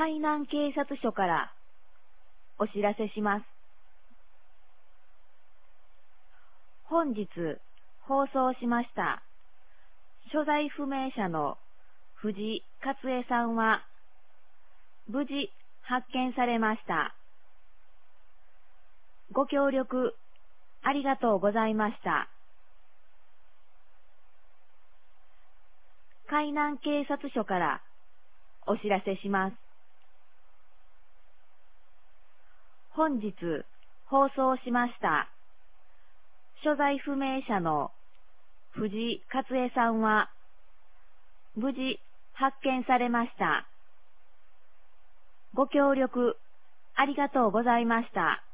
海南警察署からお知らせします。本日放送しました所在不明者の藤勝恵さんは無事発見されました。ご協力ありがとうございました。海南警察署からお知らせします。本日放送しました所在不明者の藤勝恵さんは無事発見されました。ご協力ありがとうございました。